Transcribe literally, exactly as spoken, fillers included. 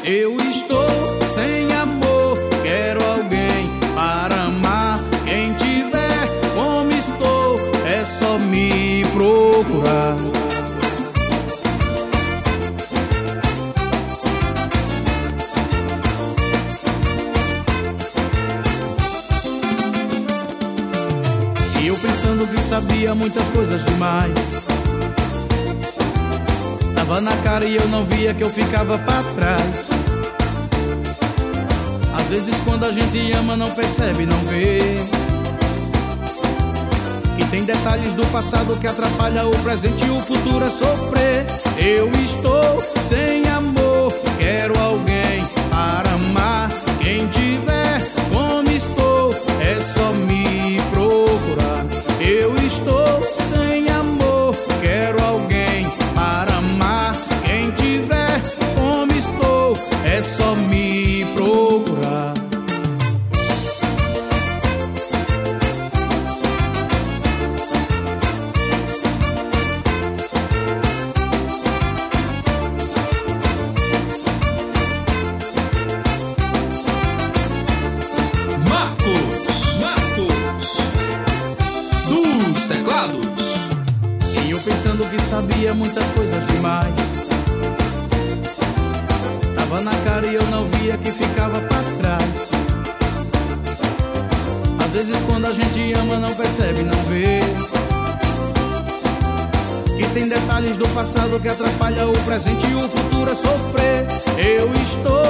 Eu estou sem amor, quero alguém para amar. Quem tiver como estou, é só me procurar. E eu pensando que sabia muitas coisas demais. Tava na cara e eu não via que eu ficava pra trás. Às vezes quando a gente ama não percebe, não vê que tem detalhes do passado que atrapalha o presente e o futuro é sofrer. Eu estou sem amor, quero alguém para amar. Quem tiver como estou, é só me procurar. Eu estou sem amor, quero alguém para amar. Quem tiver como estou, é só me procurar. Marcos, Marcos, dos teclados. E eu pensando que sabia muitas coisas demais. Tava na cara e eu não via que ficava pra trás. Às vezes quando a gente ama não percebe, não vê que tem detalhes do passado que atrapalha o presente e o futuro é sofrer. Eu estou